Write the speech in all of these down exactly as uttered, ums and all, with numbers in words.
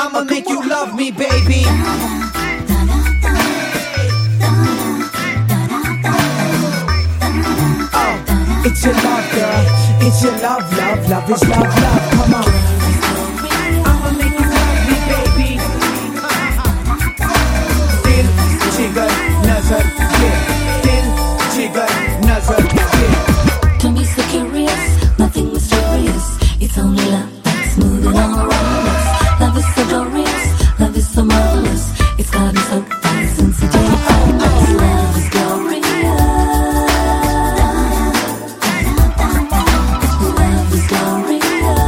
I'ma make you love me, baby. Oh, it's your love, girl. It's your love, love, love is love, love. Come on. I'ma make you love me, baby. Dil jigar nazar ye, dil jigar nazar ye. Can be so curious, nothing mysterious. It's only love that's moving all around us. Love is so glorious, love is so marvelous. It's got me so fast since the day I found us. Love is glorious. Love is glorious.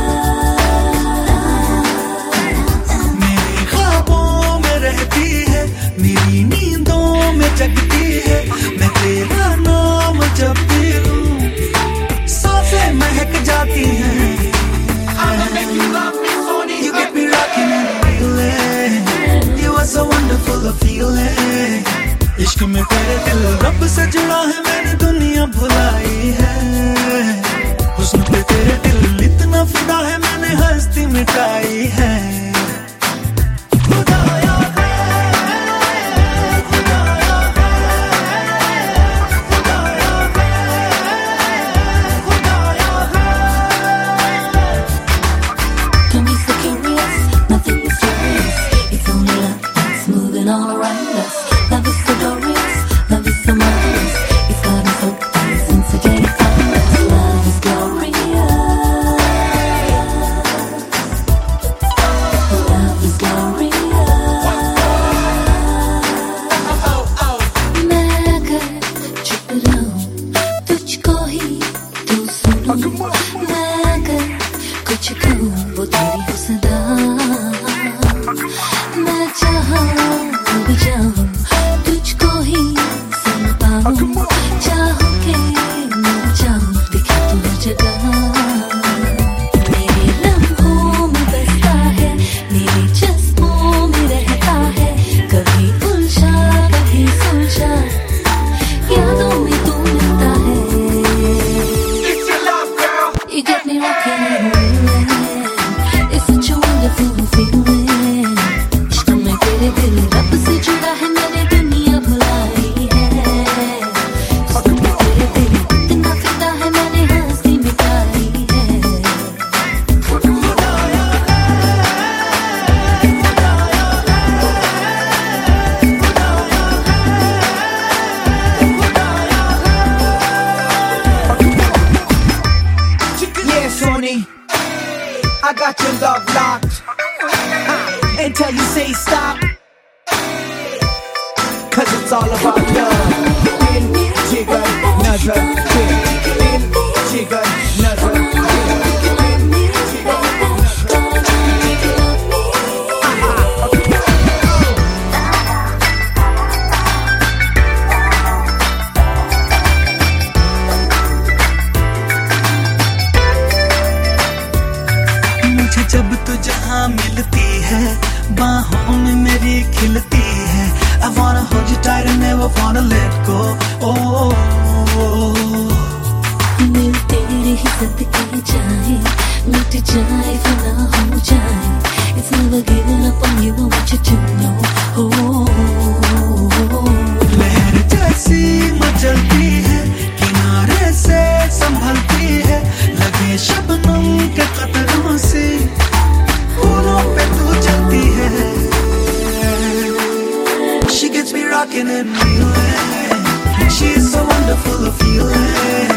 मेरे ख्वाबों में रहती है, मेरी नींदों में जगती है. मैं तेरा नाम जपती हूँ, सांसें महक जाती हैं. I'ma make you love me, Sony. You get me rocking and reeling. You are so wonderful a feeling. इश्क में तेरे दिल रब से जुड़ा है, मैंने दुनिया भुलाई है. हुस्न पे तेरे दिल इतना फिदा है, मैंने हस्ती मिटाई है. खुदाया है, खुदाया है, खुदाया है, खुदाया है. Can be so curious, nothing mysterious. It's only love that's moving all around us. Love is so glorious, love is so marvelous. It's got me so fast since the day I found us. Love is glorious. Love is glorious. मैं अगर चुप रहूं, तुझको ही तू सुनूं. मैं अगर कुछ कहूं, वो तेरी हो सदा. मैं चाहूं, डूब जाऊं, तुझको ही सुन पाऊं. चाहूं के न चाहूं, दिखे तू हर जगह. मेरे लम्हों में बसता है, मेरे जज्बों में रहता है. कभी उलझा, कभी सुलझा, यादों में तू मिलता है. It's your love, girl. You get me rocking and rolling. It's such a wonderful feeling. इश्क में तेरे दिल रब से जुड़ा है, मैंने दुनिया भुलाई है. इश्क में तेरे दिल इतना फिदा है, मैंने हस्ती मिटाई है. Yeah, Sony, I got your love locked. Uh, Until you say stop, cause it's all about love. Dil jigar nazar ye, dil jigar nazar ye. मुझे जब तू जहाँ मिलती है, बाहों में मेरी खिलती है. I wanna hold you tight and never wanna let go. Oh, दिल तेरे ही सदके जाए, मिट जाए, फना हो जाए. It's never giving up on you, I want you to know. Oh, लहर जैसी मचलती है, किनारे से संभलती है. लगे शबनम के कतरों से, फूलों पे तू चलती है. She gets me rocking and reeling. She's so wonderful a feeling.